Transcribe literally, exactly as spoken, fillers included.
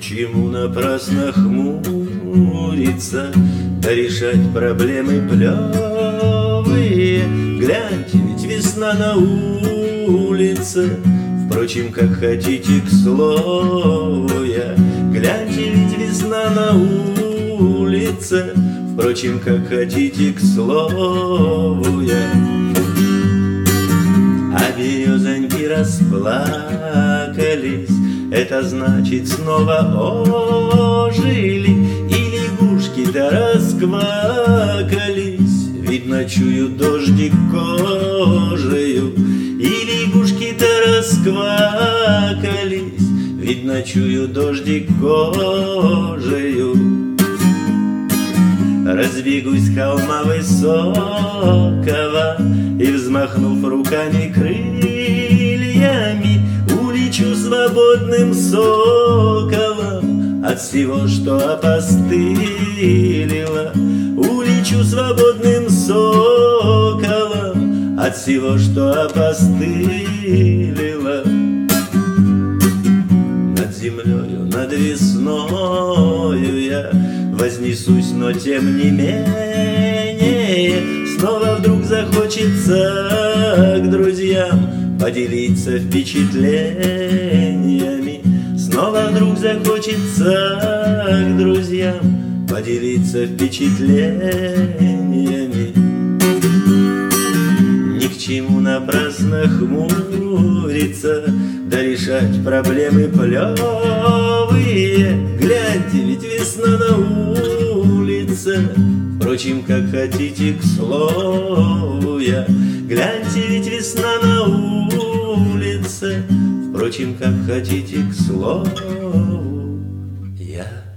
чему напрасно хмуриться, да решать проблемы плевые? Гляньте, ведь весна на улице. Впрочем, как хотите, к слову я. Гляньте, ведь весна на улице. Впрочем, как хотите, к слову я. А березоньки расплакались, это значит, снова ожили. И лягушки-то расквакались, видно, чуют дождик кожею. И лягушки-то расквакались, видно, чуют дождик кожею. Разбегусь с холма высокого и, взмахнув руками крыльями, улечу свободным соколом от всего, что опостылило. Улечу свободным соколом от всего, что опостылило. Над землею, над весною я вознесусь, но тем не менее снова вдруг захочется к друзьям поделиться впечатлениями. Снова вдруг захочется к друзьям поделиться впечатлениями. Ни к чему напрасно хмуриться, да решать проблемы плевые. Гляньте, ведь весна на улице. Впрочем, как хотите, к слову я. Гляньте, ведь весна на улице. Впрочем, как хотите, к слову я.